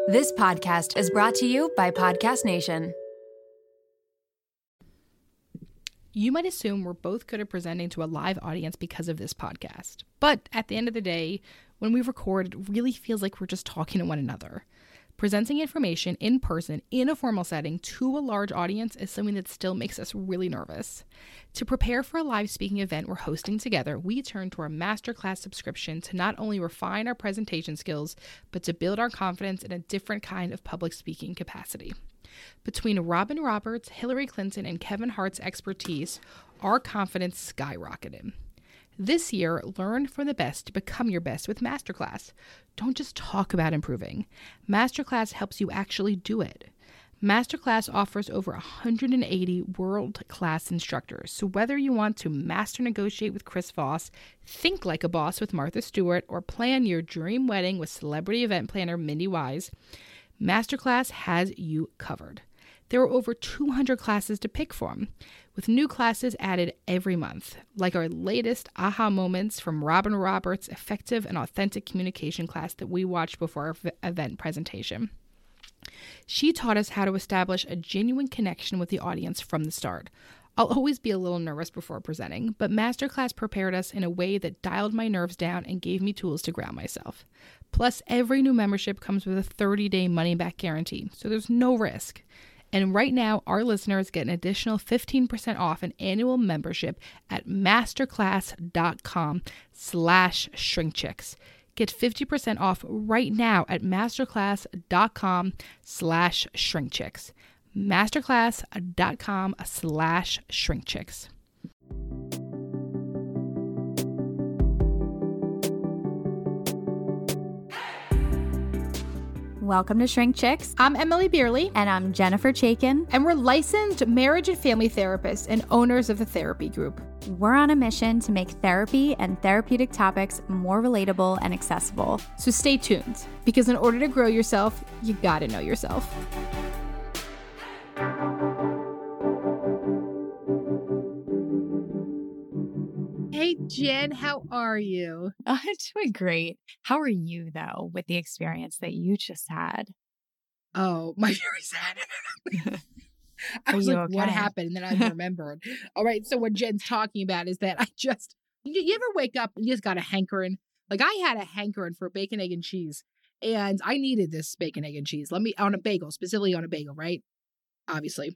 This podcast is brought to you by Podcast Nation. You might assume we're both good at presenting to a live audience because of this podcast. But at the end of the day, when we record, it really feels like we're just talking to one another. Presenting information in person in a formal setting to a large audience is something that still makes us really nervous. To prepare for a live speaking event we're hosting together, we turn to our masterclass subscription to not only refine our presentation skills, but to build our confidence in a different kind of public speaking capacity. Between Robin Roberts, Hillary Clinton, and Kevin Hart's expertise, our confidence skyrocketed. This year, learn from the best to become your best with Masterclass. Don't just talk about improving. Masterclass helps you actually do it. Masterclass offers over 180 world-class instructors, so whether you want to master negotiate with Chris Voss, think like a boss with Martha Stewart, or plan your dream wedding with celebrity event planner Mindy Wise, Masterclass has you covered. There are over 200 classes to pick from, with new classes added every month, like our latest aha moments from Robin Roberts' effective and authentic communication class that we watched before our event presentation. She taught us how to establish a genuine connection with the audience from the start. I'll always be a little nervous before presenting, but Masterclass prepared us in a way that dialed my nerves down and gave me tools to ground myself. Plus, every new membership comes with a 30-day money-back guarantee, so there's no risk. And right now, our listeners get an additional 15% off an annual membership at masterclass.com/shrinkchicks. Get 50% off right now at masterclass.com/shrinkchicks. masterclass.com/shrinkchicks. Welcome to Shrink Chicks. I'm Emily Beerley. And I'm Jennifer Chaikin. And we're licensed marriage and family therapists and owners of the Therapy Group. We're on a mission to make therapy and therapeutic topics more relatable and accessible. So stay tuned, because in order to grow yourself, you gotta know yourself. Hey, Jen, how are you? I'm doing great. How are you, though, with the experience that you just had? Oh, my very sad. I was like, okay? What happened? And then I remembered. All right, so what Jen's talking about is that you ever wake up and you just got a hankering? Like, I had a hankering for bacon, egg, and cheese. And I needed this bacon, egg, and cheese. On a bagel, specifically on a bagel, right? Obviously.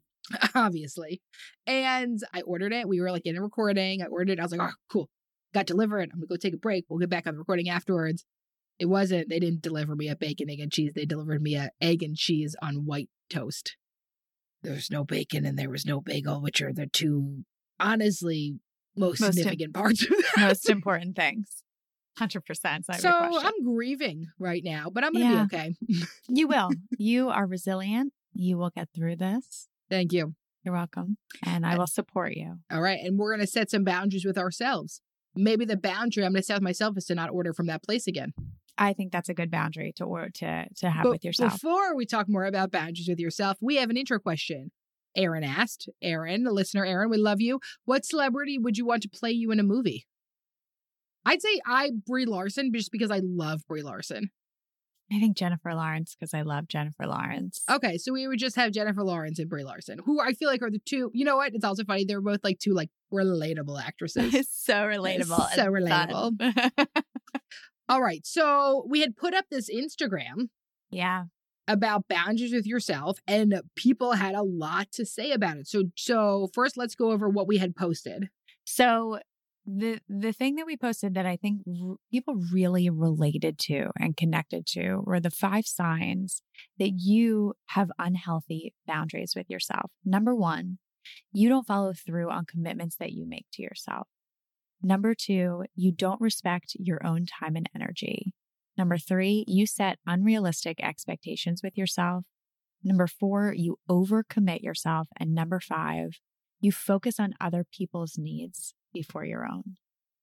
And I ordered it. We were like in a recording. I ordered it. I was like, oh, cool. Got delivered. I'm going to go take a break. We'll get back on the recording afterwards. They didn't deliver me a bacon, egg, and cheese. They delivered me a egg and cheese on white toast. There's no bacon and there was no bagel, which are the two, honestly, most significant parts of that. Most important things. 100%. So I'm grieving right now, but I'm going to be okay. You will. You are resilient. You will get through this. Thank you. You're welcome. And I will support you. All right. And we're going to set some boundaries with ourselves. Maybe the boundary I'm going to set with myself is to not order from that place again. I think that's a good boundary to have with yourself. Before we talk more about boundaries with yourself, we have an intro question. Aaron asked. Aaron, the listener Aaron, we love you. What celebrity would you want to play you in a movie? I'd say Brie Larson, just because I love Brie Larson. I think Jennifer Lawrence, because I love Jennifer Lawrence. Okay, so we would just have Jennifer Lawrence and Brie Larson, who I feel like are the two, you know what? It's also funny. They're both like two like relatable actresses. It's so relatable. It's so relatable. All right, so we had put up this Instagram. Yeah. About boundaries with yourself, and people had a lot to say about it. So first, let's go over what we had posted. So the thing that we posted that I think people really related to and connected to were the 5 signs that you have unhealthy boundaries with yourself. Number 1, you don't follow through on commitments that you make to yourself. Number 2, you don't respect your own time and energy. Number 3, you set unrealistic expectations with yourself. Number 4, you overcommit yourself. And number 5, you focus on other people's needs before your own.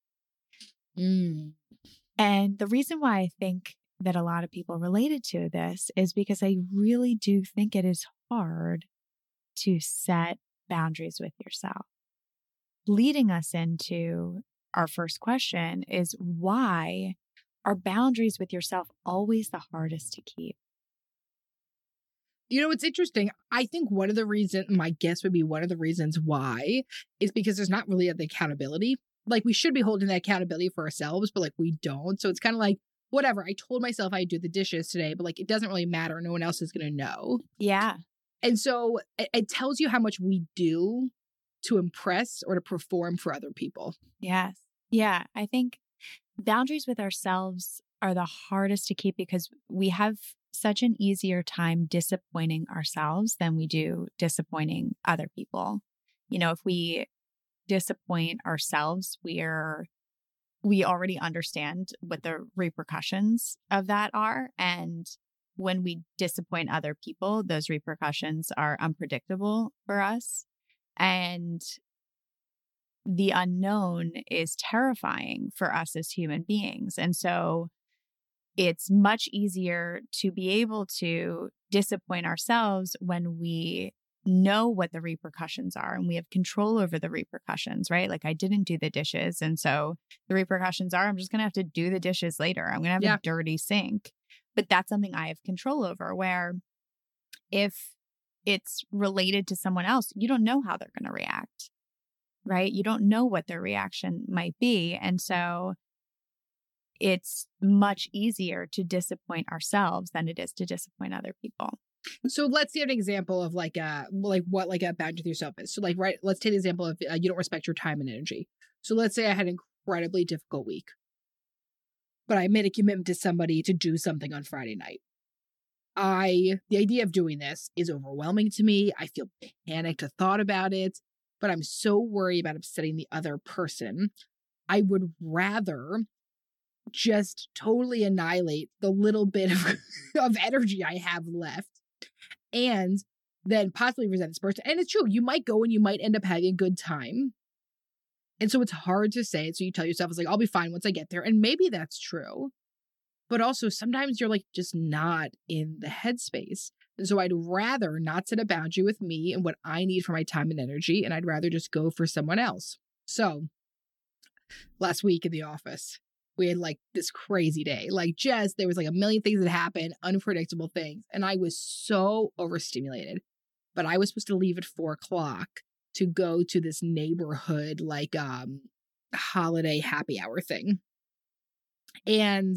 And the reason why I think that a lot of people related to this is because I really do think it is hard to set boundaries with yourself. Leading us into our first question is, why are boundaries with yourself always the hardest to keep? You know, it's interesting. I think my guess would be one of the reasons why is because there's not really the accountability. Like, we should be holding that accountability for ourselves, but like, we don't. So it's kind of like, whatever. I told myself I'd do the dishes today, but like, it doesn't really matter. No one else is going to know. Yeah. And so it tells you how much we do to impress or to perform for other people. Yes. Yeah. I think boundaries with ourselves are the hardest to keep because we have such an easier time disappointing ourselves than we do disappointing other people. You know, if we disappoint ourselves, we already understand what the repercussions of that are. And when we disappoint other people, those repercussions are unpredictable for us. And the unknown is terrifying for us as human beings. And so it's much easier to be able to disappoint ourselves when we know what the repercussions are and we have control over the repercussions, right? Like, I didn't do the dishes. And so the repercussions are I'm just going to have to do the dishes later. I'm going to have a dirty sink. But that's something I have control over, where if it's related to someone else, you don't know how they're going to react, right? You don't know what their reaction might be. And so it's much easier to disappoint ourselves than it is to disappoint other people. So let's see an example of like a boundary with yourself is. So like, right, let's take the example of you don't respect your time and energy. So let's say I had an incredibly difficult week, but I made a commitment to somebody to do something on Friday night. The idea of doing this is overwhelming to me. I feel panicked at thought about it, but I'm so worried about upsetting the other person. I would rather just totally annihilate the little bit of energy I have left and then possibly resent this person. And it's true. You might go and you might end up having a good time. And so it's hard to say it. So you tell yourself, it's like, I'll be fine once I get there. And maybe that's true. But also sometimes you're like just not in the headspace. And so I'd rather not set a boundary with me and what I need for my time and energy. And I'd rather just go for someone else. So last week in the office, we had like this crazy day. Like, just, there was like a million things that happened, unpredictable things. And I was so overstimulated. But I was supposed to leave at 4:00 to go to this neighborhood, like, holiday happy hour thing. And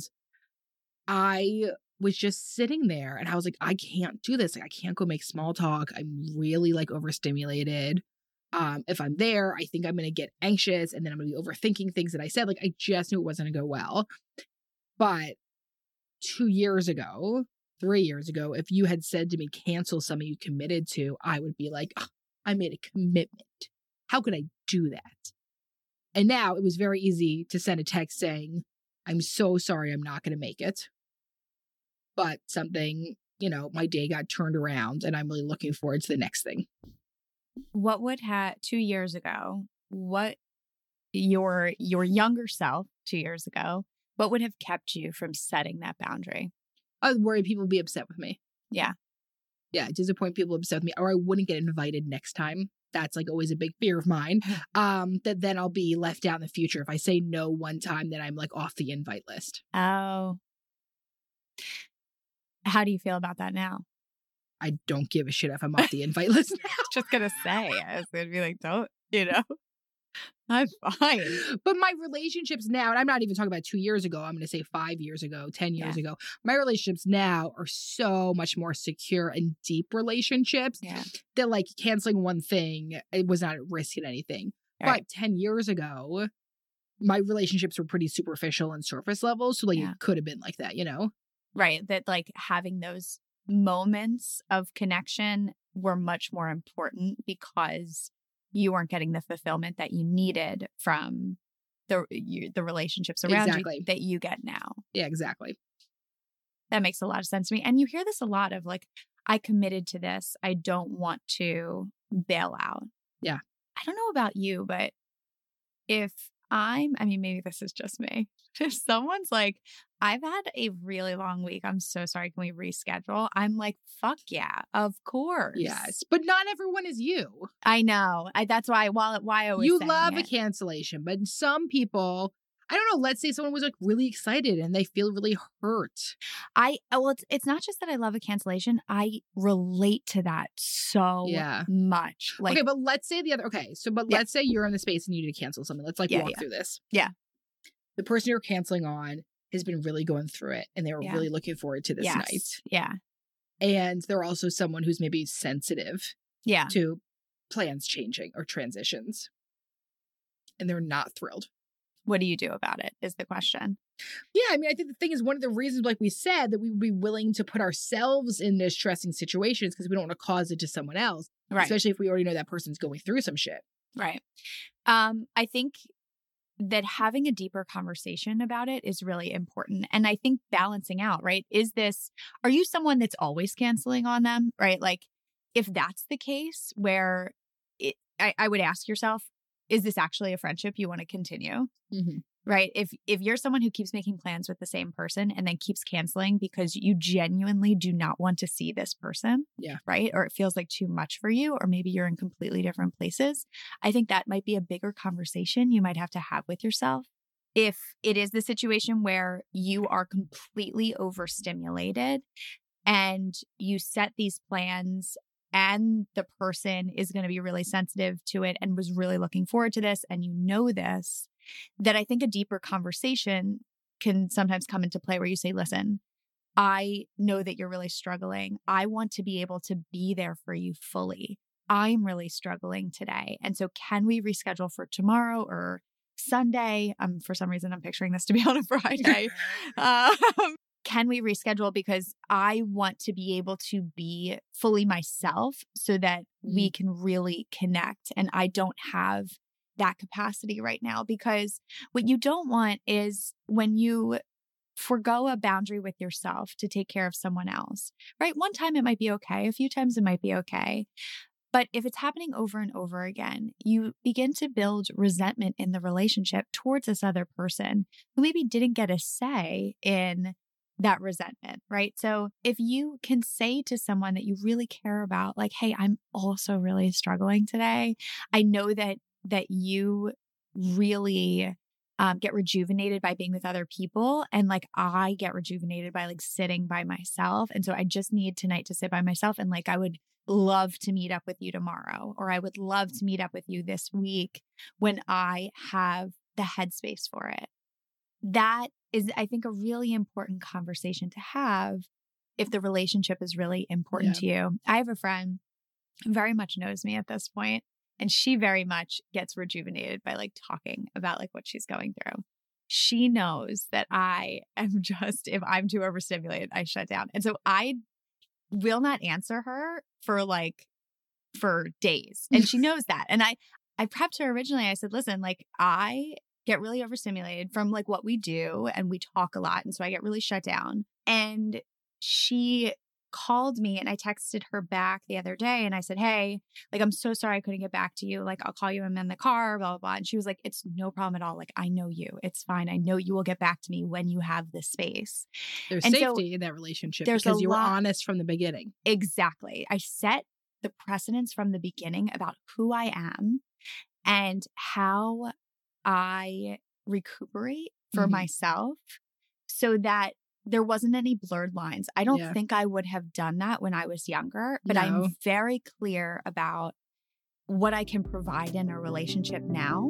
I was just sitting there and I was like, I can't do this. Like, I can't go make small talk. I'm really like overstimulated. If I'm there, I think I'm going to get anxious and then I'm going to be overthinking things that I said. Like, I just knew it wasn't going to go well. But 2 years ago, 3 years ago, if you had said to me, cancel something you committed to, I would be like, oh, I made a commitment. How could I do that? And now it was very easy to send a text saying, I'm so sorry, I'm not going to make it. But something, my day got turned around and I'm really looking forward to the next thing. What would 2 years ago, what your younger self 2 years ago, what would have kept you from setting that boundary? I was worried people would be upset with me. Yeah. Yeah, disappoint people upset with me, or I wouldn't get invited next time. That's like always a big fear of mine. That then I'll be left out in the future. If I say no one time, then I'm like off the invite list. Oh. How do you feel about that now? I don't give a shit if I'm off the invite list now. Just gonna say, I was gonna be like, don't, I'm fine. But my relationships now, and I'm not even talking about 2 years ago, I'm going to say 5 years ago, 10 years ago, my relationships now are so much more secure and deep relationships that like canceling one thing, it was not at risk in anything. Right. But 10 years ago, my relationships were pretty superficial and surface level. So like it could have been like that, Right. That like having those moments of connection were much more important because you weren't getting the fulfillment that you needed from the relationships around you that you get now. Yeah, exactly. That makes a lot of sense to me. And you hear this a lot of like, I committed to this. I don't want to bail out. Yeah. I don't know about you, but maybe this is just me. If someone's like, I've had a really long week, I'm so sorry, can we reschedule? I'm like, fuck yeah, of course. Yes, but not everyone is you. I know. That's why I always you love a cancellation, but some people, I don't know. Let's say someone was like really excited and they feel really hurt. It's not just that I love a cancellation. I relate to that so much. Like, okay, but let's say let's say you're in the space and you need to cancel something. Let's walk through this. Yeah. The person you're canceling on has been really going through it and they were really looking forward to this night. Yeah. And they're also someone who's maybe sensitive to plans changing or transitions. And they're not thrilled. What do you do about it is the question. Yeah, I mean, I think the thing is one of the reasons, like we said, that we would be willing to put ourselves in distressing situations because we don't want to cause it to someone else. Right. Especially if we already know that person's going through some shit. Right. I think that having a deeper conversation about it is really important. And I think balancing out, right? Are you someone that's always canceling on them, right? Like if that's the case where I would ask yourself, is this actually a friendship you want to continue? Mm-hmm. Right? If you're someone who keeps making plans with the same person and then keeps canceling because you genuinely do not want to see this person, right? Or it feels like too much for you, or maybe you're in completely different places, I think that might be a bigger conversation you might have to have with yourself. If it is the situation where you are completely overstimulated and you set these plans and the person is going to be really sensitive to it and was really looking forward to this, and you know this, that I think a deeper conversation can sometimes come into play where you say, listen, I know that you're really struggling. I want to be able to be there for you fully. I'm really struggling today. And so can we reschedule for tomorrow or Sunday? For some reason, I'm picturing this to be on a Friday. Can we reschedule? Because I want to be able to be fully myself so that we can really connect. And I don't have that capacity right now, because what you don't want is when you forgo a boundary with yourself to take care of someone else, right? One time it might be okay. A few times it might be okay. But if it's happening over and over again, you begin to build resentment in the relationship towards this other person who maybe didn't get a say in that resentment, right? So if you can say to someone that you really care about, like, hey, I'm also really struggling today. I know that you really get rejuvenated by being with other people. And like, I get rejuvenated by like sitting by myself. And so I just need tonight to sit by myself. And like, I would love to meet up with you tomorrow, or I would love to meet up with you this week when I have the headspace for it. That is, I think, a really important conversation to have if the relationship is really important to you. I have a friend who very much knows me at this point, and she very much gets rejuvenated by like talking about like what she's going through. She knows that I am just, if I'm too overstimulated, I shut down. And so I will not answer her for days. And she knows that. And I prepped her originally. I said, listen, like I get really overstimulated from like what we do and we talk a lot. And so I get really shut down. And she called me and I texted her back the other day and I said, hey, like, I'm so sorry I couldn't get back to you. Like, I'll call you when I'm in the car, blah, blah, blah. And she was like, it's no problem at all. Like, I know you. It's fine. I know you will get back to me when you have the space. There's safety in that relationship because you were honest from the beginning. Exactly. I set the precedence from the beginning about who I am and how I recuperate for myself so that there wasn't any blurred lines. I don't think I would have done that when I was younger, but I'm very clear about what I can provide in a relationship now.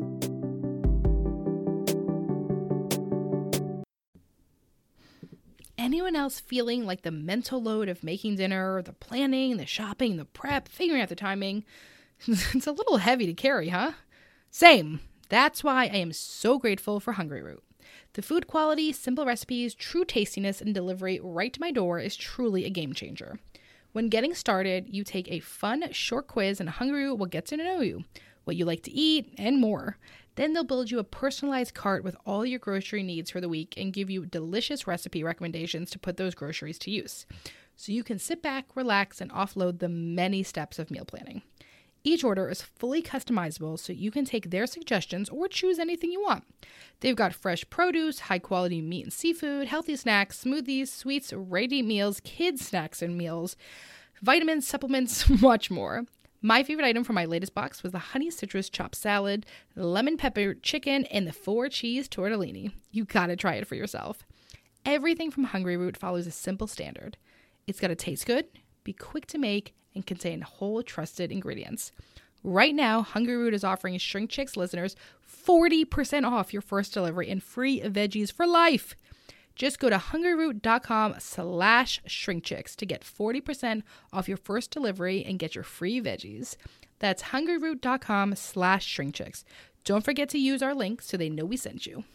Anyone else feeling like the mental load of making dinner, the planning, the shopping, the prep, figuring out the timing? It's a little heavy to carry, huh? Same. That's why I am so grateful for Hungryroot. The food quality, simple recipes, true tastiness, and delivery right to my door is truly a game changer. When getting started, you take a fun, short quiz and Hungryroot will get to know you, what you like to eat, and more. Then they'll build you a personalized cart with all your grocery needs for the week and give you delicious recipe recommendations to put those groceries to use. So you can sit back, relax, and offload the many steps of meal planning. Each order is fully customizable, so you can take their suggestions or choose anything you want. They've got fresh produce, high-quality meat and seafood, healthy snacks, smoothies, sweets, ready-to-eat meals, kids' snacks and meals, vitamins, supplements, much more. My favorite item from my latest box was the honey citrus chopped salad, lemon pepper chicken, and the 4 cheese tortellini. You gotta try it for yourself. Everything from Hungryroot follows a simple standard. It's gotta taste good, be quick to make, and contain whole trusted ingredients. Right now, Hungryroot is offering Shrink Chicks listeners 40% off your first delivery and free veggies for life. Just go to hungryroot.com/shrinkchicks to get 40% off your first delivery and get your free veggies. That's hungryroot.com/shrinkchicks. Don't forget to use our link so they know we sent you.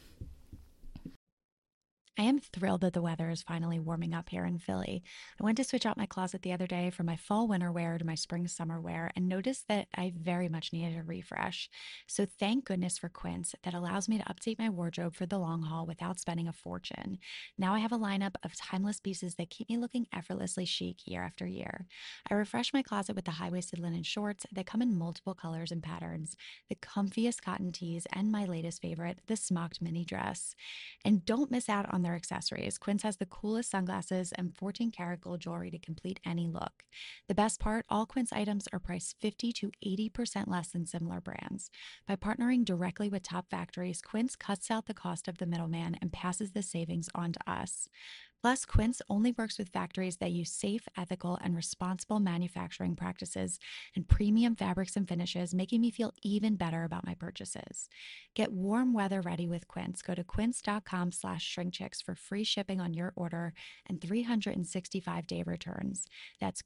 I am thrilled that the weather is finally warming up here in Philly. I went to switch out my closet the other day from my fall winter wear to my spring summer wear and noticed that I very much needed a refresh. So thank goodness for Quince that allows me to update my wardrobe for the long haul without spending a fortune. Now I have a lineup of timeless pieces that keep me looking effortlessly chic year after year. I refreshed my closet with the high-waisted linen shorts that come in multiple colors and patterns, the comfiest cotton tees, and my latest favorite, the smocked mini dress. And don't miss out on their accessories. Quince has the coolest sunglasses and 14-karat gold jewelry to complete any look. The best part, all Quince items are priced 50 to 80% less than similar brands. By partnering directly with top factories, Quince cuts out the cost of the middleman and passes the savings on to us. Plus, Quince only works with factories that use safe, ethical, and responsible manufacturing practices and premium fabrics and finishes, making me feel even better about my purchases. Get warm weather ready with Quince. Go to quince.com/shrinkchicks for free shipping on your order and 365-day returns. That's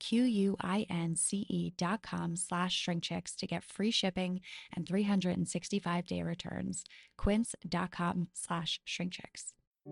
QUINCE.com/shrinkchicks to get free shipping and 365-day returns. Quince.com/shrinkchicks.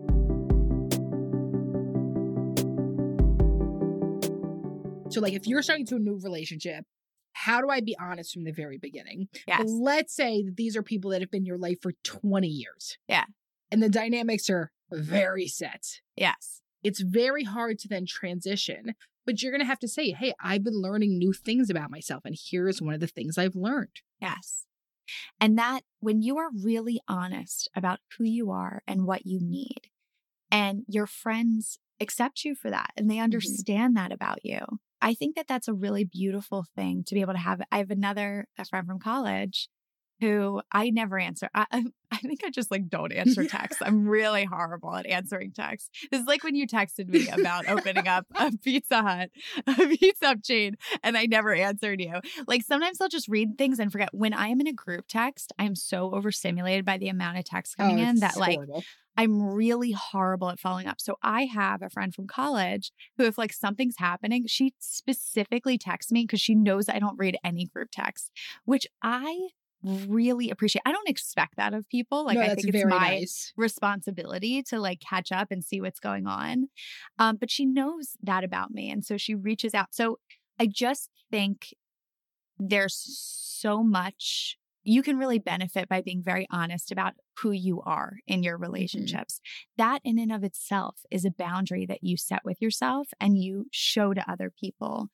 So, like, if you're starting to a new relationship, how do I be honest from the very beginning? Yes. Let's say that these are people that have been in your life for 20 years. Yeah. And the dynamics are very set. Yes. It's very hard to then transition, but you're going to have to say, hey, I've been learning new things about myself. And here's one of the things I've learned. Yes. And that when you are really honest about who you are and what you need, and your friends accept you for that and they understand that about you, I think that that's a really beautiful thing to be able to have. I have a friend from college who I never answer. I think I just don't answer texts. I'm really horrible at answering texts. This is like when you texted me about opening up a Pizza Hut, a pizza chain, and I never answered you. Sometimes I'll just read things and forget. When I am in a group text, I'm so overstimulated by the amount of text coming in that horrible. I'm really horrible at following up. So I have a friend from college who, if something's happening, she specifically texts me because she knows I don't read any group texts, which I really appreciate. I don't expect that of people. I think it's my responsibility to catch up and see what's going on. But she knows that about me. And so she reaches out. So I just think there's so much you can really benefit by being very honest about who you are in your relationships. That in and of itself is a boundary that you set with yourself and you show to other people,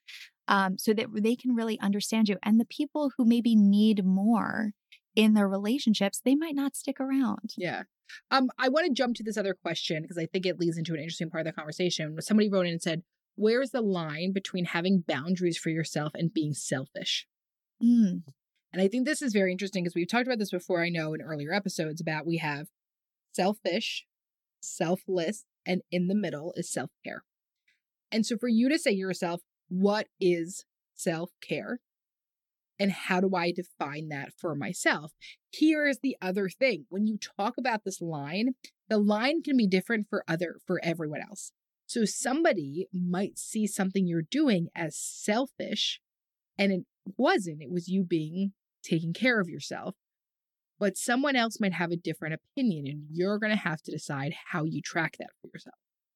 so that they can really understand you. And the people who maybe need more in their relationships, they might not stick around. Yeah. I want to jump to this other question because I think it leads into an interesting part of the conversation. Somebody wrote in and said, where's the line between having boundaries for yourself and being selfish? And I think this is very interesting because we've talked about this before, I know, in earlier episodes about we have selfish, selfless, and in the middle is self-care. And so for you to say to yourself, what is self-care? And how do I define that for myself? Here is the other thing. When you talk about this line, the line can be different for everyone else. So somebody might see something you're doing as selfish, and it wasn't. It was you taking care of yourself. But someone else might have a different opinion, and you're going to have to decide how you track that for yourself.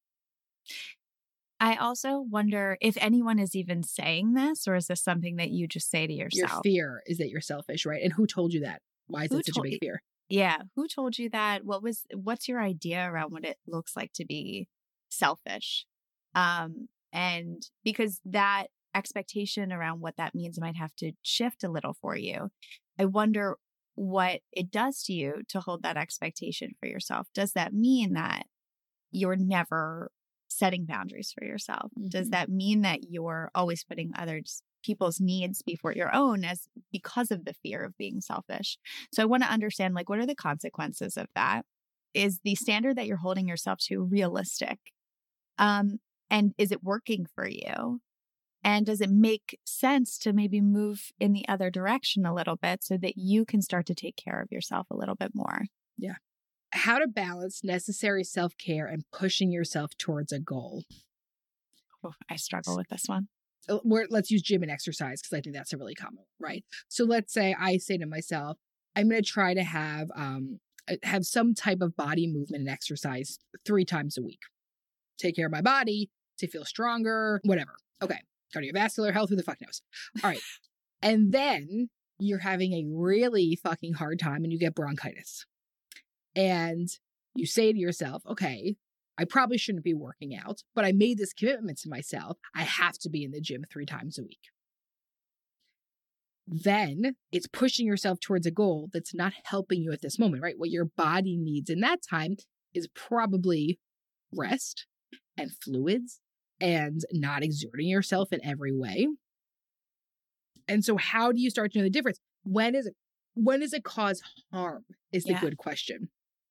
I also wonder if anyone is even saying this, or is this something that you just say to yourself? Your fear is that you're selfish, right? And who told you that? Why is it such a big fear? Yeah. Who told you that? What's your idea around what it looks like to be selfish? And because that expectation around what that means might have to shift a little for you. I wonder what it does to you to hold that expectation for yourself. Does that mean that you're never setting boundaries for yourself? Does that mean that you're always putting others people's needs before your own because of the fear of being selfish. So I want to understand, like, what are the consequences of that? Is the standard that you're holding yourself to realistic? And is it working for you? And does it make sense to maybe move in the other direction a little bit so that you can start to take care of yourself a little bit more? Yeah. How to balance necessary self-care and pushing yourself towards a goal. Oh, I struggle with this one. Let's use gym and exercise because I think that's a really common, right? So let's say I say to myself, I'm going to try to have some type of body movement and exercise 3 times a week. Take care of my body to feel stronger, whatever. Okay. Cardiovascular health, who the fuck knows? All right. And then you're having a really fucking hard time and you get bronchitis. And you say to yourself, okay, I probably shouldn't be working out, but I made this commitment to myself. I have to be in the gym 3 times a week. Then it's pushing yourself towards a goal that's not helping you at this moment, right? What your body needs in that time is probably rest and fluids and not exerting yourself in every way. And so how do you start to know the difference? When does it cause harm is the good question.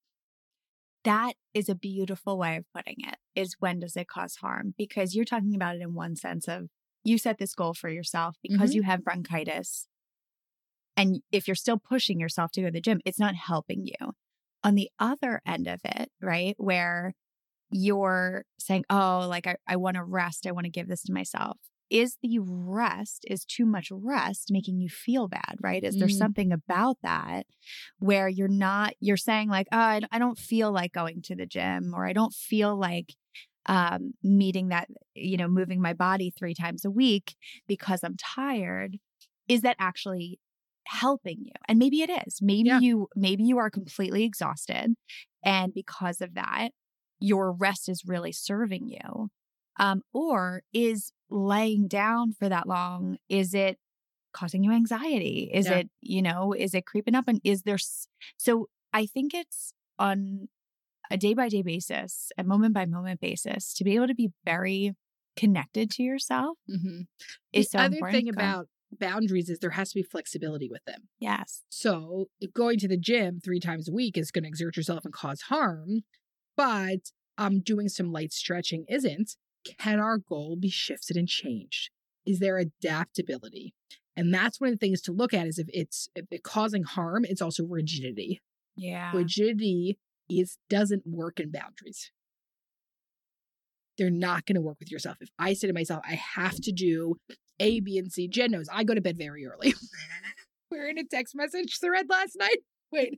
That is a beautiful way of putting it, is when does it cause harm? Because you're talking about it in one sense of you set this goal for yourself because you have bronchitis. And if you're still pushing yourself to go to the gym, it's not helping you. On the other end of it, right, where you're saying, oh, like I want to rest. I want to give this to myself. Is too much rest making you feel bad, right? Is there something about that where you're saying like, oh, I don't feel like going to the gym, or I don't feel like meeting that, moving my body 3 times a week because I'm tired. Is that actually helping you? And maybe it is. Maybe you are completely exhausted. And because of that, your rest is really serving you. Or is laying down for that long, is it causing you anxiety? Is it, is it creeping up? And so I think it's on a day-by-day basis, a moment-by-moment basis, to be able to be very connected to yourself is so important. The other thing about boundaries is there has to be flexibility with them. Yes. So going to the gym 3 times a week is going to exert yourself and cause harm, but doing some light stretching isn't. Can our goal be shifted and changed? Is there adaptability? And that's one of the things to look at is if it's causing harm, it's also rigidity. Yeah. Rigidity doesn't work in boundaries. They're not going to work with yourself. If I say to myself, I have to do A, B, and C, Jen knows I go to bed very early. We were in a text message thread last night. Wait,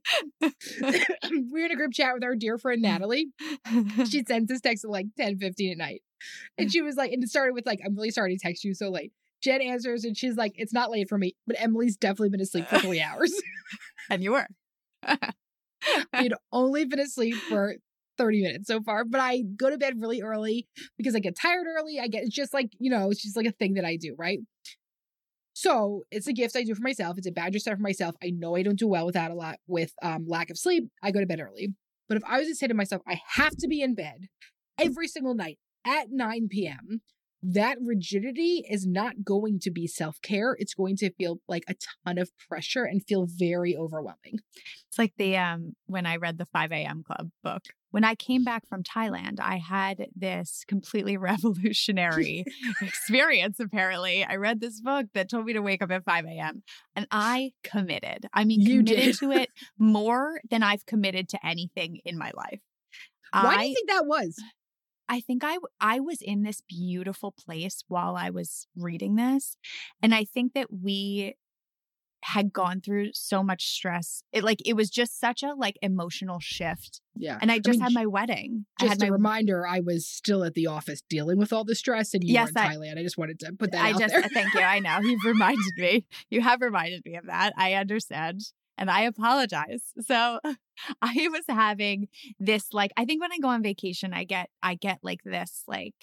we were in a group chat with our dear friend Natalie. She sent this text at like 10:15 at night. And she was like, and it started with like, I'm really sorry to text you so late. Jen answers and she's like, it's not late for me, but Emily's definitely been asleep for 3 hours. And you were. We'd only been asleep for 30 minutes so far, but I go to bed really early because I get tired early. It's just like, it's just like a thing that I do, right? So it's a gift I do for myself. It's a boundary set for myself. I know I don't do well with that a lot with lack of sleep. I go to bed early. But if I was to say to myself, I have to be in bed every single night at 9 p.m., that rigidity is not going to be self-care. It's going to feel like a ton of pressure and feel very overwhelming. It's like when I read the 5 a.m. Club book. When I came back from Thailand, I had this completely revolutionary experience, apparently. I read this book that told me to wake up at 5 a.m. and I committed. I mean, committed to it more than I've committed to anything in my life. Why do you think that was? I think I was in this beautiful place while I was reading this. And I think that we had gone through so much stress. It was just such a emotional shift. Yeah. And I had my wedding. Just a reminder, I was still at the office dealing with all the stress and you were in Thailand. I just wanted to put that out there. Thank you. I know. You've reminded me. You have reminded me of that. I understand. And I apologize. So I was having this, I think when I go on vacation, I get like this,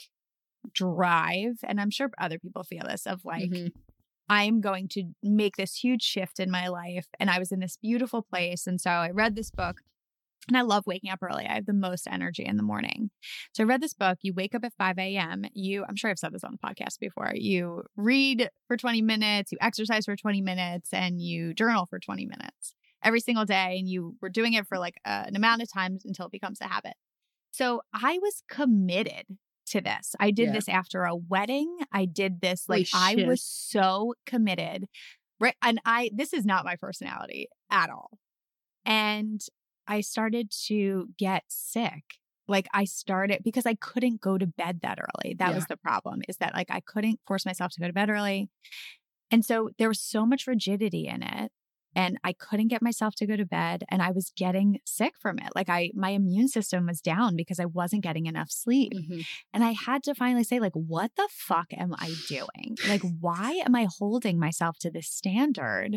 drive. And I'm sure other people feel this of I'm going to make this huge shift in my life. And I was in this beautiful place. And so I read this book And I love waking up early. I have the most energy in the morning. So I read this book. You wake up at 5 a.m. I'm sure I've said this on the podcast before. You read for 20 minutes, you exercise for 20 minutes, and you journal for 20 minutes every single day. And you were doing it for like an amount of times until it becomes a habit. So I was committed to this. I did this after a wedding. I did this like I was so committed. Right. And this is not my personality at all. And I started to get sick. Like I started because I couldn't go to bed that early. That was the problem, is that like I couldn't force myself to go to bed early. And so there was so much rigidity in it, and I couldn't get myself to go to bed, and I was getting sick from it. Like my immune system was down because I wasn't getting enough sleep. And I had to finally say, like, what the fuck am I doing? Like, why am I holding myself to this standard?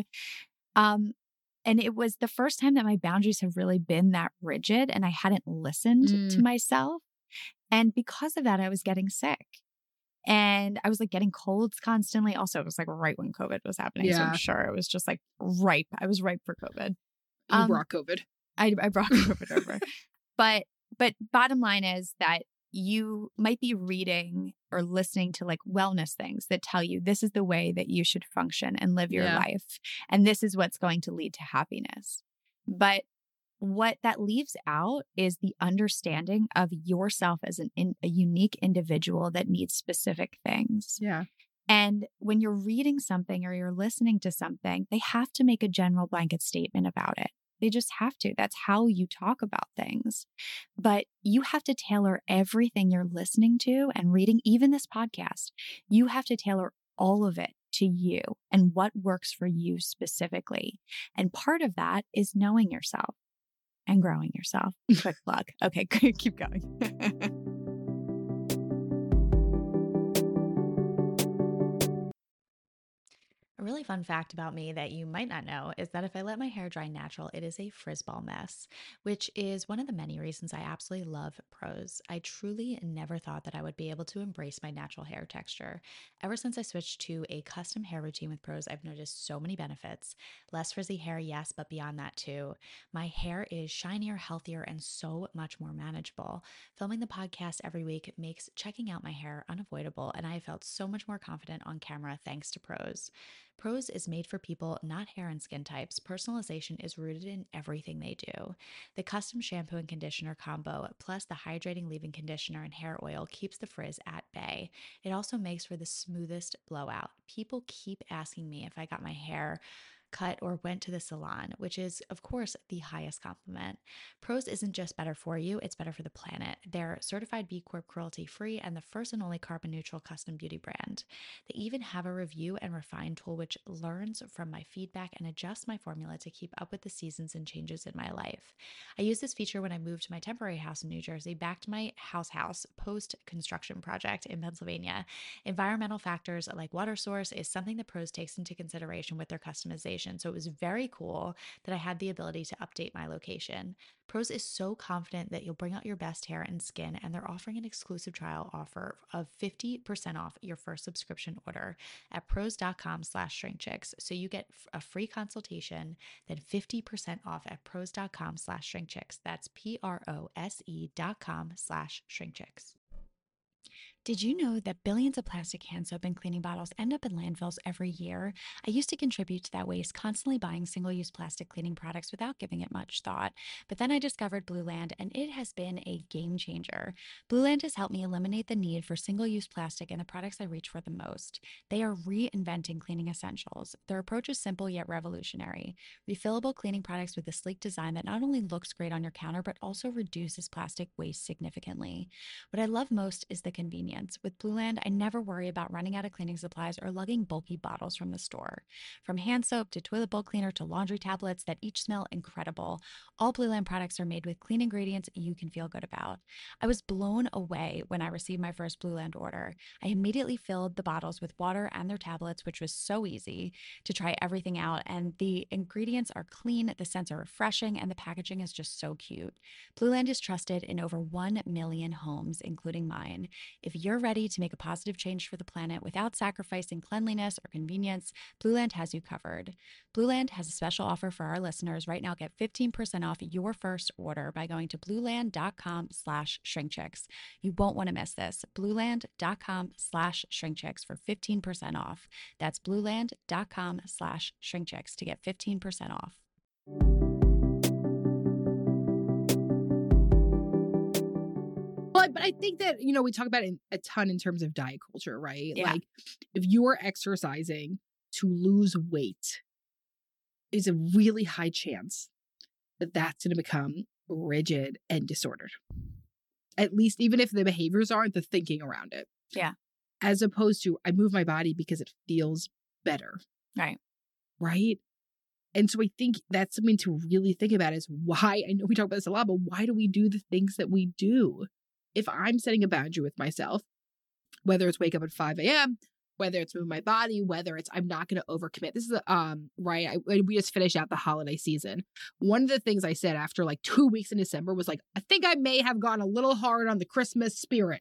And it was the first time that my boundaries have really been that rigid, and I hadn't listened to myself. And because of that, I was getting sick. And I was like getting colds constantly. Also, it was like right when COVID was happening. So I'm sure it was just like ripe. I was ripe for COVID. You brought COVID. I brought COVID over. But bottom line is that you might be reading or listening to like wellness things that tell you this is the way that you should function and live your life. And this is what's going to lead to happiness. But what that leaves out is the understanding of yourself as a unique individual that needs specific things. Yeah. And when you're reading something or you're listening to something, they have to make a general blanket statement about it. They just have to. That's how you talk about things. But you have to tailor everything you're listening to and reading, even this podcast. You have to tailor all of it to you and what works for you specifically. And part of that is knowing yourself and growing yourself. Quick plug. Okay, keep going. A really fun fact about me that you might not know is that if I let my hair dry natural, it is a frizz-ball mess, which is one of the many reasons I absolutely love Prose. I truly never thought that I would be able to embrace my natural hair texture. Ever since I switched to a custom hair routine with Prose, I've noticed so many benefits. Less frizzy hair, yes, but beyond that too. My hair is shinier, healthier, and so much more manageable. Filming the podcast every week makes checking out my hair unavoidable, and I have felt so much more confident on camera thanks to Prose. Prose is made for people, not hair and skin types. Personalization is rooted in everything they do. The custom shampoo and conditioner combo, plus the hydrating leave-in conditioner and hair oil, keeps the frizz at bay. It also makes for the smoothest blowout. People keep asking me if I got my hair cut or went to the salon, which is, of course, the highest compliment. Prose isn't just better for you, it's better for the planet. They're certified B Corp cruelty-free and the first and only carbon-neutral custom beauty brand. They even have a review and refine tool which learns from my feedback and adjusts my formula to keep up with the seasons and changes in my life. I used this feature when I moved to my temporary house in New Jersey back to my house post-construction project in Pennsylvania. Environmental factors like water source is something that Prose takes into consideration with their customization. So it was very cool that I had the ability to update my location. Prose is so confident that you'll bring out your best hair and skin, and they're offering an exclusive trial offer of 50% off your first subscription order at prose.com/shrinkchicks. So you get a free consultation, then 50% off at prose.com/shrinkchicks. That's prose.com/shrinkchicks. Did you know that billions of plastic hand soap and cleaning bottles end up in landfills every year? I used to contribute to that waste, constantly buying single-use plastic cleaning products without giving it much thought. But then I discovered Blue Land, and it has been a game changer. Blue Land has helped me eliminate the need for single-use plastic in the products I reach for the most. They are reinventing cleaning essentials. Their approach is simple yet revolutionary. Refillable cleaning products with a sleek design that not only looks great on your counter, but also reduces plastic waste significantly. What I love most is the convenience. With Blue Land, I never worry about running out of cleaning supplies or lugging bulky bottles from the store. From hand soap to toilet bowl cleaner to laundry tablets that each smell incredible, all Blue Land products are made with clean ingredients you can feel good about. I was blown away when I received my first Blue Land order. I immediately filled the bottles with water and their tablets, which was so easy to try everything out. And the ingredients are clean, the scents are refreshing, and the packaging is just so cute. Blue Land is trusted in over 1 million homes, including mine. If you're ready to make a positive change for the planet without sacrificing cleanliness or convenience, Blue Land has you covered. Blue Land has a special offer for our listeners. Right now, get 15% off your first order by going to blueland.com/shrinkchicks. You won't want to miss this. blueland.com/shrinkchicks for 15% off. That's blueland.com/shrinkchicks to get 15% off. But I think that, we talk about it a ton in terms of diet culture, right? Yeah. Like, if you are exercising to lose weight, is a really high chance that that's going to become rigid and disordered. At least, even if the behaviors aren't, the thinking around it. Yeah. As opposed to, I move my body because it feels better. Right. Right? And so I think that's something to really think about is why, I know we talk about this a lot, but why do we do the things that we do? If I'm setting a boundary with myself, whether it's wake up at 5 a.m., whether it's move my body, whether it's I'm not going to overcommit. This is right. We just finished out the holiday season. One of the things I said after like 2 weeks in December was like, I think I may have gone a little hard on the Christmas spirit.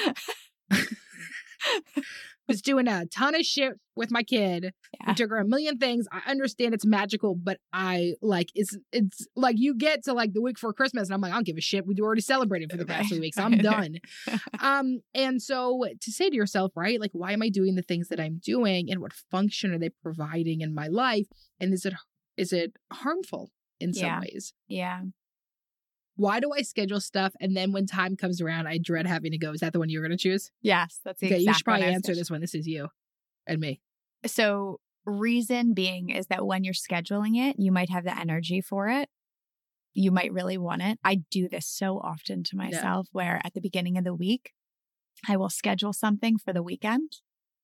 Was doing a ton of shit with my kid. Yeah. We took her a million things. I understand it's magical, but I like it's like you get to like the week before Christmas and I'm like, I don't give a shit. We already celebrated for the past 3 weeks. I'm done. And so to say to yourself, right, like, why am I doing the things that I'm doing and what function are they providing in my life? And is it harmful in some ways? Yeah. Why do I schedule stuff and then when time comes around, I dread having to go? Is that the one you're going to choose? Yes, that's the okay. exact You should probably one answer this one. This is you and me. So reason being is that when you're scheduling it, you might have the energy for it. You might really want it. I do this so often to myself where at the beginning of the week, I will schedule something for the weekend.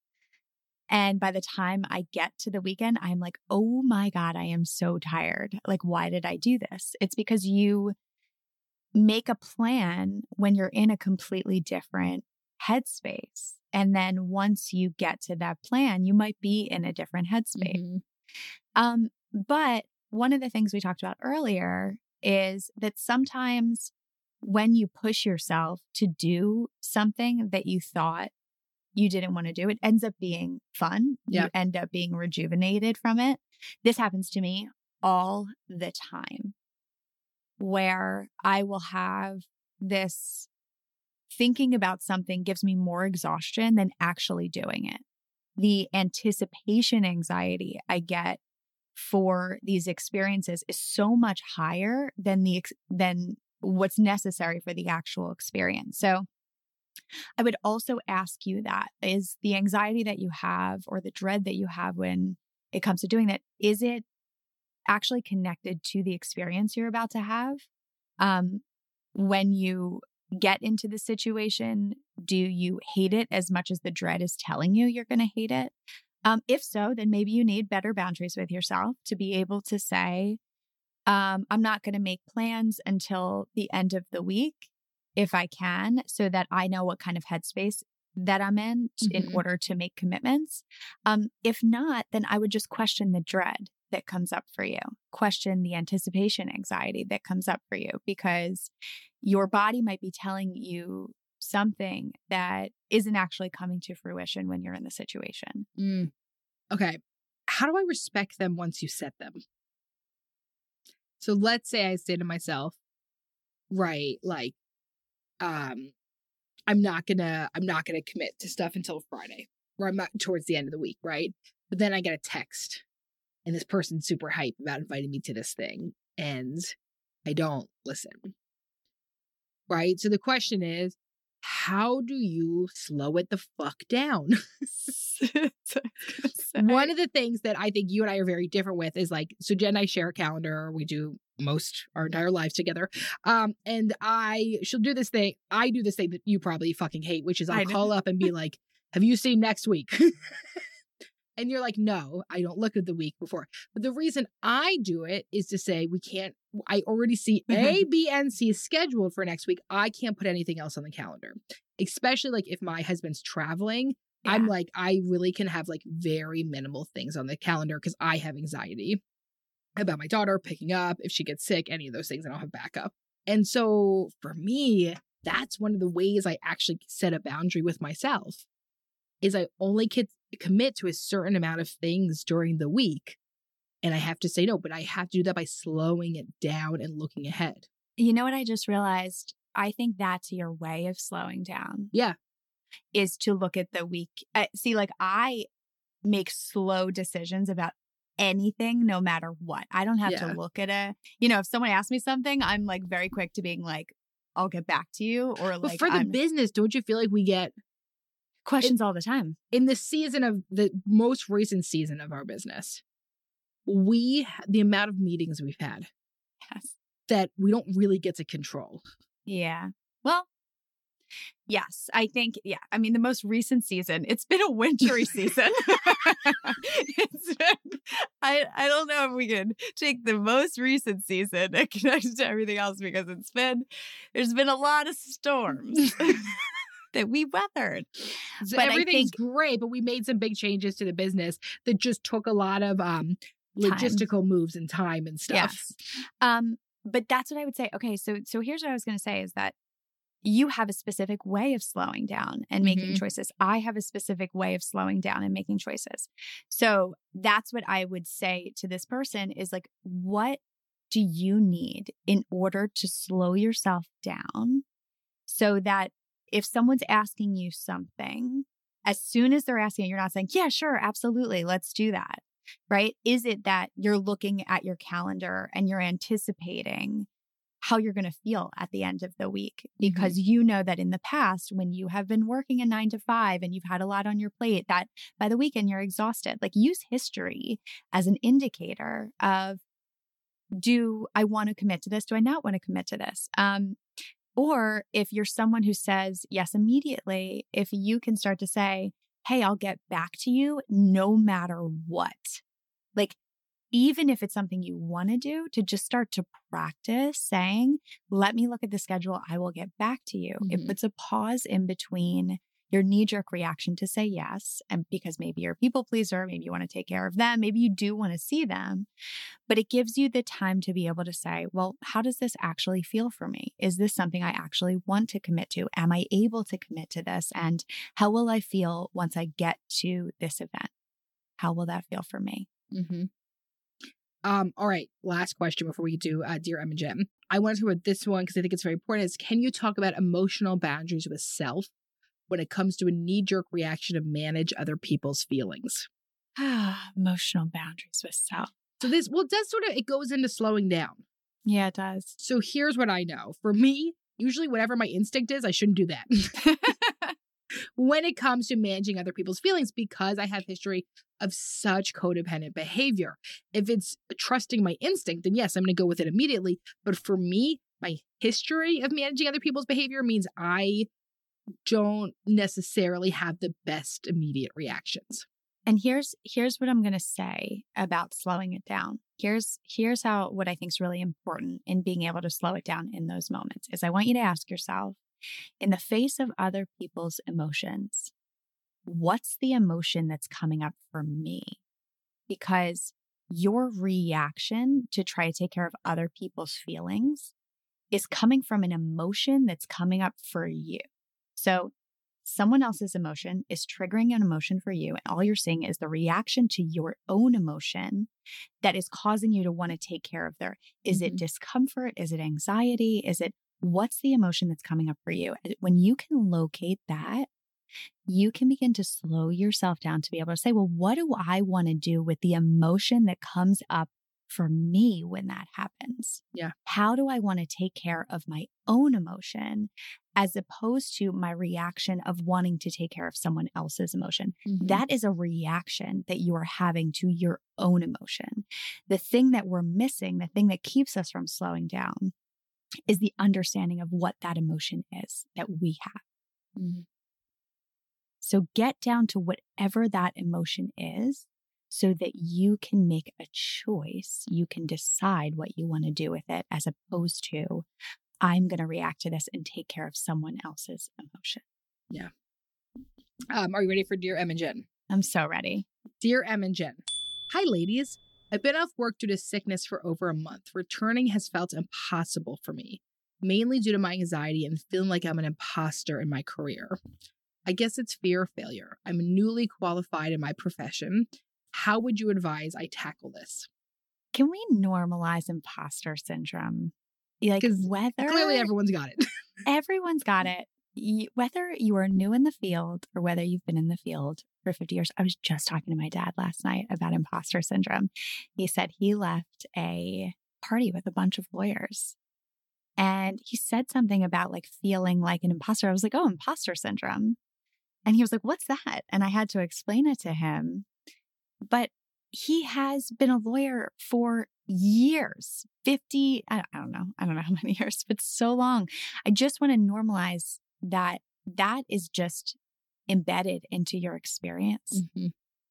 And by the time I get to the weekend, I'm like, oh my God, I am so tired. Like, why did I do this? It's because you make a plan when you're in a completely different headspace. And then once you get to that plan, you might be in a different headspace. Mm-hmm. But one of the things we talked about earlier is that sometimes when you push yourself to do something that you thought you didn't want to do, it ends up being fun. Yeah. You end up being rejuvenated from it. This happens to me all the time, where I will have this thinking about something gives me more exhaustion than actually doing it. The anticipation anxiety I get for these experiences is so much higher than what's necessary for the actual experience. So I would also ask you, that is the anxiety that you have or the dread that you have when it comes to doing that, is it actually connected to the experience you're about to have? When you get into the situation, do you hate it as much as the dread is telling you you're going to hate it? If so, then maybe you need better boundaries with yourself to be able to say, I'm not going to make plans until the end of the week if I can, so that I know what kind of headspace that I'm in order to make commitments. If not, then I would just question the dread that comes up for you. Question the anticipation anxiety that comes up for you, because your body might be telling you something that isn't actually coming to fruition when you're in the situation. Okay. How do I respect them once you set them? So let's say I say to myself, right, like, I'm not gonna commit to stuff until Friday, or I'm not towards the end of the week, right? But then I get a text and this person's super hype about inviting me to this thing and I don't listen. Right? So the question is, how do you slow it the fuck down? One of the things that I think you and I are very different with is like, so Jen and I share a calendar. We do most our entire lives together. And she'll do this thing. I do this thing that you probably fucking hate, which is I'll call up and be like, have you seen next week? And you're like, no, I don't look at the week before. But the reason I do it is to say I already see A, B, and C scheduled for next week. I can't put anything else on the calendar, especially like if my husband's traveling. Yeah. I'm like, I really can have like very minimal things on the calendar because I have anxiety about my daughter picking up. If she gets sick, any of those things, I don't have backup. And so for me, that's one of the ways I actually set a boundary with myself is I only commit to a certain amount of things during the week. And I have to say no, but I have to do that by slowing it down and looking ahead. You know what I just realized? I think that's your way of slowing down. Yeah. Is to look at the week. See, like I make slow decisions about anything, no matter what. I don't have to look at if someone asks me something, I'm like very quick to being like, I'll get back to you. Or like, but for the business, don't you feel like we get questions all the time? In the most recent season of our business, the amount of meetings we've had that we don't really get to control. Yeah. Well, yes, I think, I mean, the most recent season, it's been a wintry season. I don't know if we can take the most recent season and connect it to everything else because there's been a lot of storms that we weathered. So but everything's great, but we made some big changes to the business that just took a lot of logistical moves and time and stuff. Yes. But that's what I would say. Okay, so here's what I was going to say is that you have a specific way of slowing down and making choices. I have a specific way of slowing down and making choices. So that's what I would say to this person is like, what do you need in order to slow yourself down so that if someone's asking you something, as soon as they're asking, you're not saying, yeah, sure, absolutely, let's do that, right? Is it that you're looking at your calendar and you're anticipating how you're going to feel at the end of the week? Because you know that in the past, when you have been working a 9 to 5 and you've had a lot on your plate, that by the weekend you're exhausted. Like use history as an indicator of, do I want to commit to this? Do I not want to commit to this? Or if you're someone who says yes immediately, if you can start to say, hey, I'll get back to you no matter what. Like, even if it's something you want to do, to just start to practice saying, let me look at the schedule. I will get back to you. It puts a pause in between your knee-jerk reaction to say yes. And because maybe you're a people pleaser, maybe you want to take care of them, maybe you do want to see them, but it gives you the time to be able to say, well, how does this actually feel for me? Is this something I actually want to commit to? Am I able to commit to this? And how will I feel once I get to this event? How will that feel for me? All right. Last question before we do Dear Em and Jen. I want to talk about this one because I think it's very important. Is can you talk about emotional boundaries with self when it comes to a knee-jerk reaction to manage other people's feelings? Emotional boundaries with self. So it does sort of, it goes into slowing down. Yeah, it does. So here's what I know. For me, usually whatever my instinct is, I shouldn't do that. When it comes to managing other people's feelings, because I have history of such codependent behavior. If it's trusting my instinct, then yes, I'm going to go with it immediately. But for me, my history of managing other people's behavior means I don't necessarily have the best immediate reactions. And here's what I'm going to say about slowing it down. Here's how what I think is really important in being able to slow it down in those moments is I want you to ask yourself, in the face of other people's emotions, what's the emotion that's coming up for me? Because your reaction to try to take care of other people's feelings is coming from an emotion that's coming up for you. So someone else's emotion is triggering an emotion for you, and all you're seeing is the reaction to your own emotion that is causing you to want to take care of their. Is it discomfort? Is it anxiety? What's the emotion that's coming up for you? When you can locate that, you can begin to slow yourself down to be able to say, well, what do I want to do with the emotion that comes up for me when that happens? Yeah. How do I want to take care of my own emotion as opposed to my reaction of wanting to take care of someone else's emotion? That is a reaction that you are having to your own emotion. The thing that we're missing, the thing that keeps us from slowing down, is the understanding of what that emotion is that we have. So get down to whatever that emotion is so that you can make a choice. You can decide what you want to do with it as opposed to, I'm going to react to this and take care of someone else's emotion. Yeah. Are you ready for Dear Em and Jen? I'm so ready. Dear Em and Jen. Hi, ladies. I've been off work due to sickness for over a month. Returning has felt impossible for me. mainly due to my anxiety and feeling like I'm an imposter in my career. I guess it's fear of failure. I'm newly qualified in my profession. How would you advise I tackle this? Can we normalize imposter syndrome? Like, whether clearly everyone's got it. Everyone's got it. Whether you are new in the field or whether you've been in the field for 50 years. I was just talking to my dad last night about imposter syndrome. He said he left a party with a bunch of lawyers. And he said something about like feeling like an imposter. I was like, oh, imposter syndrome. And he was like, what's that? And I had to explain it to him. But he has been a lawyer for years, 50, I don't know how many years, but so long. I just want to normalize that is just embedded into your experience. Mm-hmm.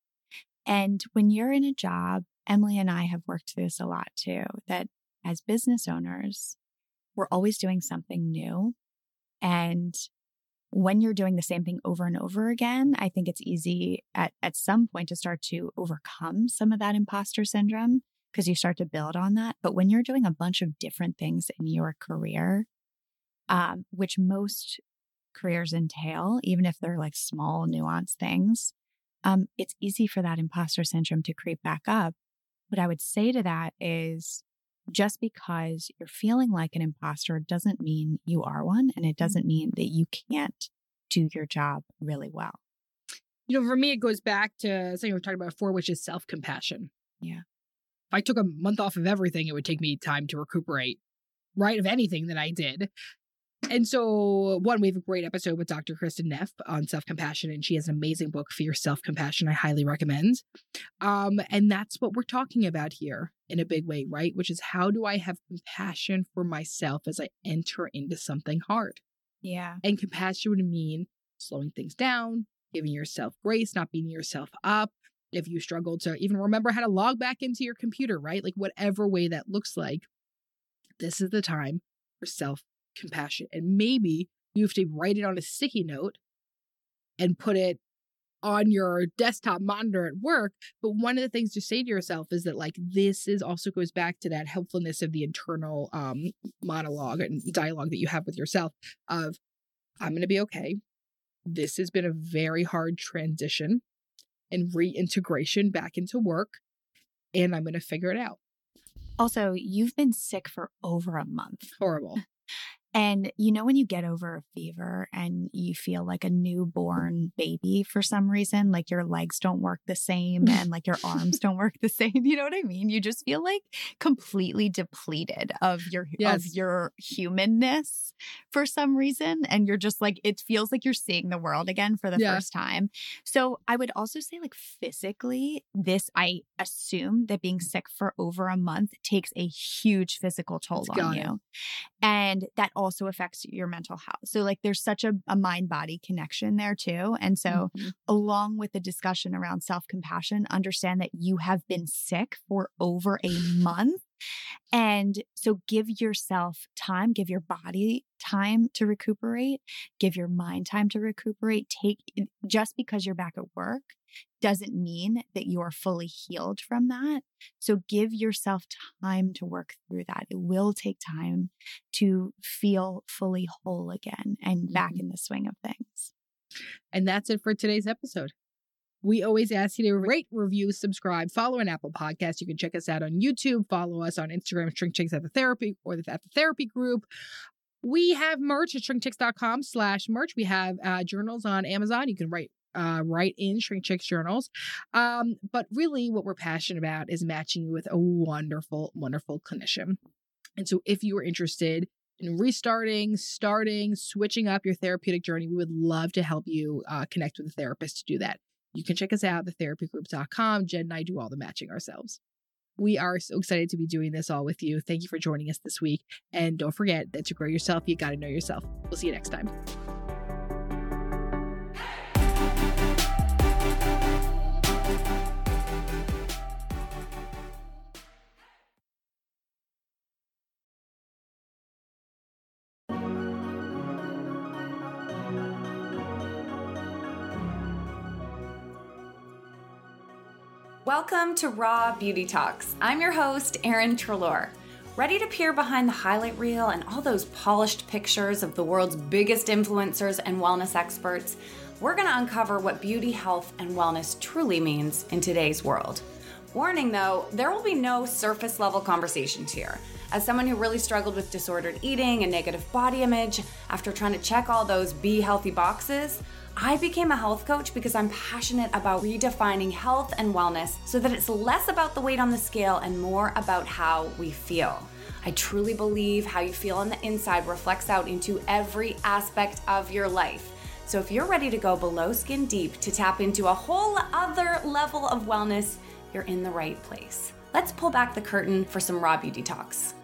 And when you're in a job, Emily and I have worked through this a lot too, that as business owners, we're always doing something new. And when you're doing the same thing over and over again, I think it's easy at some point to start to overcome some of that imposter syndrome because you start to build on that. But when you're doing a bunch of different things in your career, which most careers entail, even if they're like small, nuanced things, it's easy for that imposter syndrome to creep back up. What I would say to that is just because you're feeling like an imposter doesn't mean you are one, and it doesn't mean that you can't do your job really well. You know, for me, it goes back to something we were talking about before, which is self-compassion. Yeah. If I took a month off of everything, it would take me time to recuperate, right, of anything that I did. And so, one, we have a great episode with Dr. Kristen Neff on self-compassion, and she has an amazing book, Fierce Self-Compassion, I highly recommend. And that's what we're talking about here in a big way, right? Which is, how do I have compassion for myself as I enter into something hard? Yeah. And compassion would mean slowing things down, giving yourself grace, not beating yourself up. If you struggle to even remember how to log back into your computer, right? Like whatever way that looks like, this is the time for self-compassion. And maybe you have to write it on a sticky note and put it on your desktop monitor at work. But one of the things to say to yourself is that like, this is also goes back to that helpfulness of the internal monologue and dialogue that you have with yourself of, I'm going to be okay. This has been a very hard transition and reintegration back into work, and I'm going to figure it out. Also, you've been sick for over a month. Horrible. And you know, when you get over a fever and you feel like a newborn baby for some reason, like your legs don't work the same and like your arms don't work the same. You know what I mean? You just feel like completely depleted of your humanness for some reason. And you're just like, it feels like you're seeing the world again for the first time. So I would also say like physically, I assume that being sick for over a month takes a huge physical toll on you. And that also affects your mental health. So like there's such a mind-body connection there too. And so along with the discussion around self-compassion, understand that you have been sick for over a month. And so give yourself time, give your body time to recuperate, give your mind time to recuperate. Just because you're back at work doesn't mean that you are fully healed from that. So give yourself time to work through that. It will take time to feel fully whole again and back in the swing of things. And that's it for today's episode. We always ask you to rate, review, subscribe, follow an Apple Podcast. You can check us out on YouTube, follow us on Instagram, Shrink Chicks at the Therapy or at the Therapy Group. We have merch at shrinkchicks.com/merch. We have journals on Amazon. You can write in Shrink Chicks journals. But really what we're passionate about is matching you with a wonderful, wonderful clinician. And so if you are interested in restarting, starting, switching up your therapeutic journey, we would love to help you connect with a therapist to do that. You can check us out, thetherapygroup.com. Jen and I do all the matching ourselves. We are so excited to be doing this all with you. Thank you for joining us this week. And don't forget that to grow yourself, you got to know yourself. We'll see you next time. Welcome to Raw Beauty Talks. I'm your host, Erin Treloar. Ready to peer behind the highlight reel and all those polished pictures of the world's biggest influencers and wellness experts? We're going to uncover what beauty, health, and wellness truly means in today's world. Warning though, there will be no surface level conversations here. As someone who really struggled with disordered eating and negative body image, after trying to check all those be healthy boxes, I became a health coach because I'm passionate about redefining health and wellness so that it's less about the weight on the scale and more about how we feel. I truly believe how you feel on the inside reflects out into every aspect of your life. So if you're ready to go below skin deep to tap into a whole other level of wellness, you're in the right place. Let's pull back the curtain for some raw beauty talks.